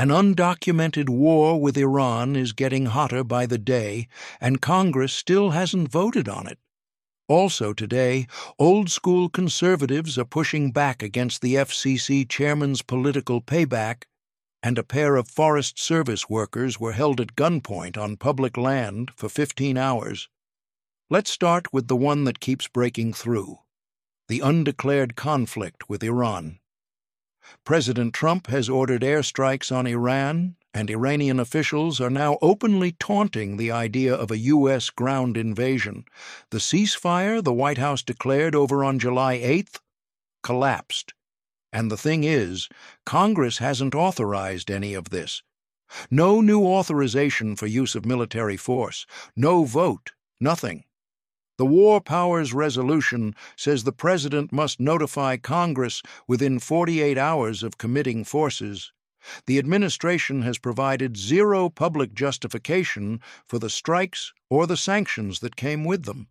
An undocumented war with Iran is getting hotter by the day, and Congress still hasn't voted on it. Also today, old-school conservatives are pushing back against the FCC chairman's political payback, and a pair of Forest Service workers were held at gunpoint on public land for 15 hours. Let's start with the one that keeps breaking through: the undeclared conflict with Iran. President Trump has ordered airstrikes on Iran, and Iranian officials are now openly taunting the idea of a U.S. ground invasion. The ceasefire the White House declared over on July 8th collapsed. And the thing is, Congress hasn't authorized any of this. No new authorization for use of military force, no vote, nothing. The War Powers Resolution says the President must notify Congress within 48 hours of committing forces. The administration has provided zero public justification for the strikes or the sanctions that came with them.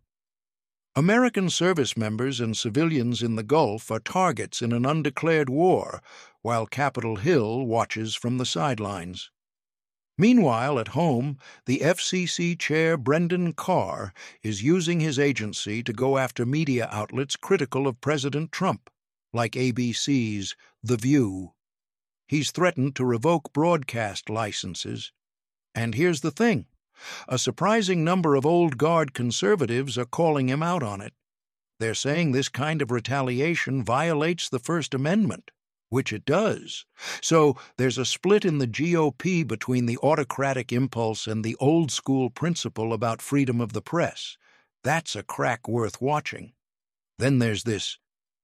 American service members and civilians in the Gulf are targets in an undeclared war, while Capitol Hill watches from the sidelines. Meanwhile, at home, the FCC chair Brendan Carr is using his agency to go after media outlets critical of President Trump, like ABC's The View. He's threatened to revoke broadcast licenses. And here's the thing: a surprising number of old guard conservatives are calling him out on it. They're saying this kind of retaliation violates the First Amendment, which it does. So there's a split in the GOP between the autocratic impulse and the old-school principle about freedom of the press. That's a crack worth watching. Then there's this.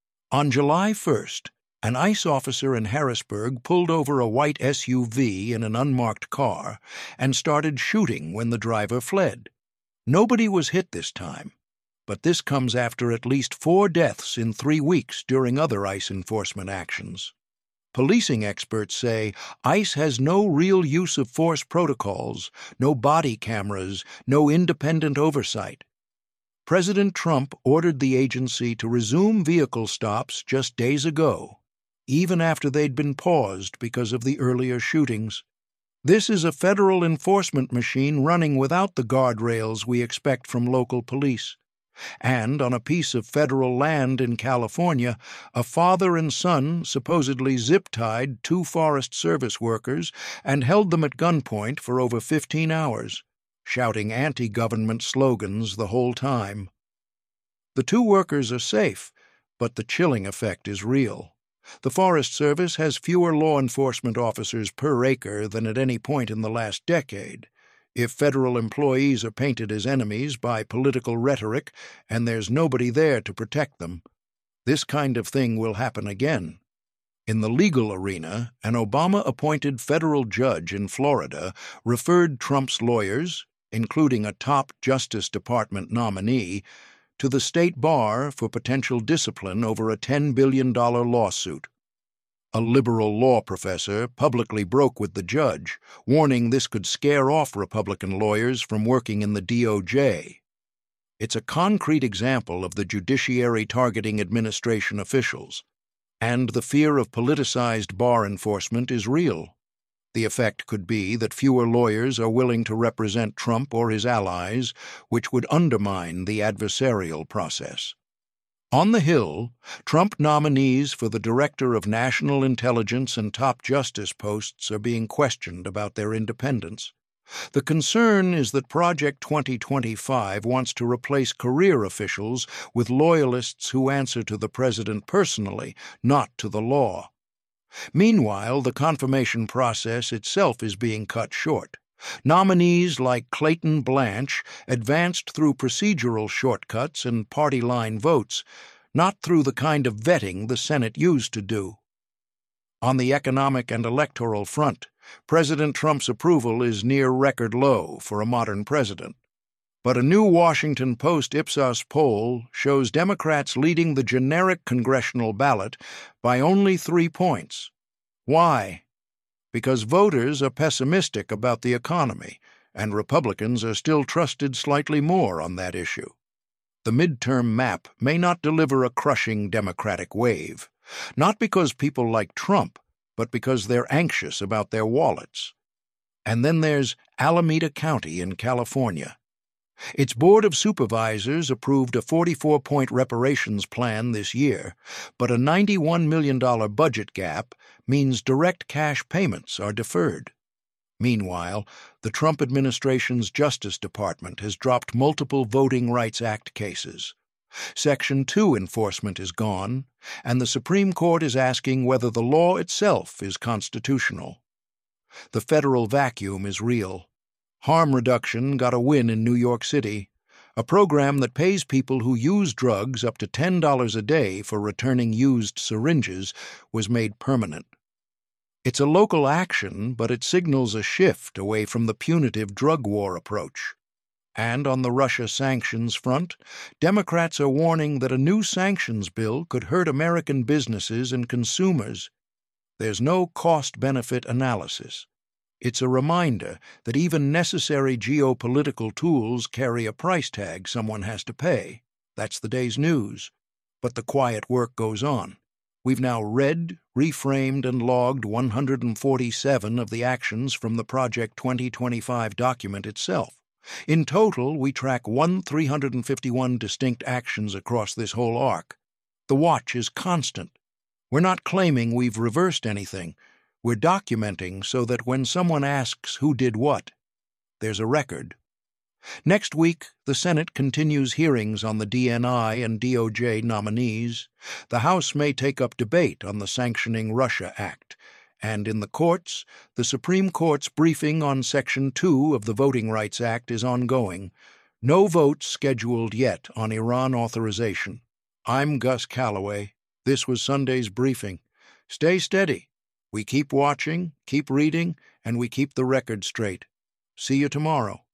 On July 1st, an ICE officer in Harrisburg pulled over a white SUV in an unmarked car and started shooting when the driver fled. Nobody was hit this time, but this comes after at least 4 deaths in 3 weeks during other ICE enforcement actions. Policing experts say ICE has no real use of force protocols, no body cameras, no independent oversight. President Trump ordered the agency to resume vehicle stops just days ago, even after they'd been paused because of the earlier shootings. This is a federal enforcement machine running without the guardrails we expect from local police. And on a piece of federal land in California, a father and son supposedly zip-tied 2 Forest Service workers and held them at gunpoint for over 15 hours, shouting anti-government slogans the whole time. The 2 workers are safe, but the chilling effect is real. The Forest Service has fewer law enforcement officers per acre than at any point in the last decade. If federal employees are painted as enemies by political rhetoric and there's nobody there to protect them, this kind of thing will happen again. In the legal arena, an Obama-appointed federal judge in Florida referred Trump's lawyers, including a top Justice Department nominee, to the state bar for potential discipline over a $10 billion lawsuit. A liberal law professor publicly broke with the judge, warning this could scare off Republican lawyers from working in the DOJ. It's a concrete example of the judiciary targeting administration officials, and the fear of politicized bar enforcement is real. The effect could be that fewer lawyers are willing to represent Trump or his allies, which would undermine the adversarial process. On the Hill, Trump nominees for the Director of National Intelligence and top justice posts are being questioned about their independence. The concern is that Project 2025 wants to replace career officials with loyalists who answer to the president personally, not to the law. Meanwhile, the confirmation process itself is being cut short. Nominees like Clayton Blanche advanced through procedural shortcuts and party-line votes, not through the kind of vetting the Senate used to do. On the economic and electoral front, President Trump's approval is near record low for a modern president. But a new Washington Post Ipsos poll shows Democrats leading the generic congressional ballot by only 3 points. Why? Because voters are pessimistic about the economy, and Republicans are still trusted slightly more on that issue. The midterm map may not deliver a crushing Democratic wave, not because people like Trump, but because they're anxious about their wallets. And then there's Alameda County in California. Its Board of Supervisors approved a 44-point reparations plan this year, but a $91 million budget gap means direct cash payments are deferred. Meanwhile, the Trump administration's Justice Department has dropped multiple Voting Rights Act cases. Section 2 enforcement is gone, and the Supreme Court is asking whether the law itself is constitutional. The federal vacuum is real. Harm reduction got a win in New York City. A program that pays people who use drugs up to $10 a day for returning used syringes was made permanent. It's a local action, but it signals a shift away from the punitive drug war approach. And on the Russia sanctions front, Democrats are warning that a new sanctions bill could hurt American businesses and consumers. There's no cost-benefit analysis. It's a reminder that even necessary geopolitical tools carry a price tag someone has to pay. That's the day's news. But the quiet work goes on. We've now read, reframed, and logged 147 of the actions from the Project 2025 document itself. In total, we track 351 distinct actions across this whole arc. The watch is constant. We're not claiming we've reversed anything. We're documenting so that when someone asks who did what, there's a record. Next week, the Senate continues hearings on the DNI and DOJ nominees. The House may take up debate on the Sanctioning Russia Act. And in the courts, the Supreme Court's briefing on Section 2 of the Voting Rights Act is ongoing. No votes scheduled yet on Iran authorization. I'm Gus Calloway. This was Sunday's briefing. Stay steady. We keep watching, keep reading, and we keep the record straight. See you tomorrow.